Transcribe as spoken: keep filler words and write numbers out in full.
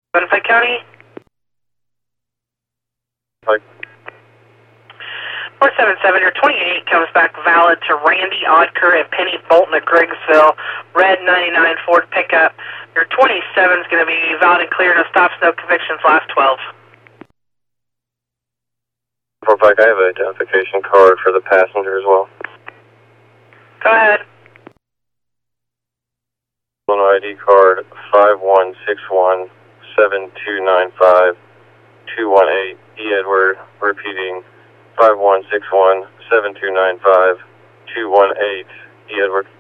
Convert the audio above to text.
Benefit County? Like. four seven seven, your twenty-eight comes back valid to Randy Odker and Penny Bolton at Griggsville, red ninety-nine Ford pickup. Your twenty-seven is going to be valid and clear, no stops, no convictions, last twelve. four Pike, I have an identification card for the passenger as well. Go ahead. Illinois I D card five one six one seven two nine five two one eight. E. Edward, repeating five one six one seven two nine five two one eight. E. Edward.